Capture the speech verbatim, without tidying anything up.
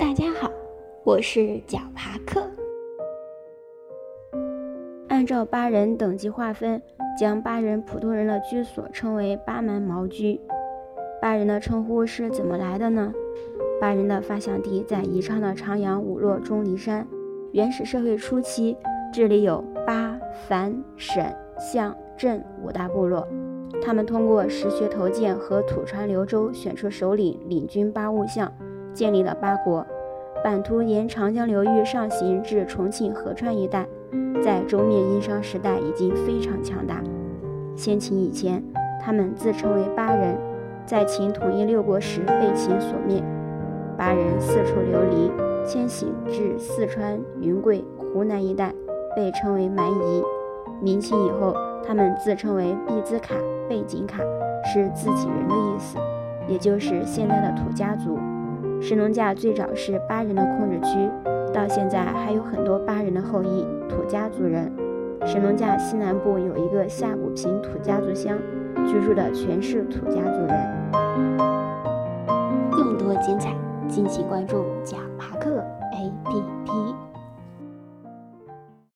大家好，我是贾帕克。按照巴人等级划分，将巴人普通人的居所称为巴蛮毛居。巴人的称呼是怎么来的呢？巴人的发祥地在宜昌的长阳五洛钟离山。原始社会初期，这里有巴、樊、沈、象、镇五大部落。他们通过石学投践和土传流州选出首领，领军巴兀相，建立了巴国。版图沿长江流域上行至重庆、合川一带，在周灭殷商时代已经非常强大。先秦以前，他们自称为巴人，在秦统一六国时被秦所灭。巴人四处流离，迁徙至四川、云贵、湖南一带，被称为蛮夷。明清以后，他们自称为毕兹卡、背井卡，是自己人的意思，也就是现在的土家族。神农架最早是巴人的控制区，到现在还有很多巴人的后裔土家族人。神农架西南部有一个下古平土家族乡，居住的全是土家族人。 更多精彩，敬请关注贾帕克 A P P。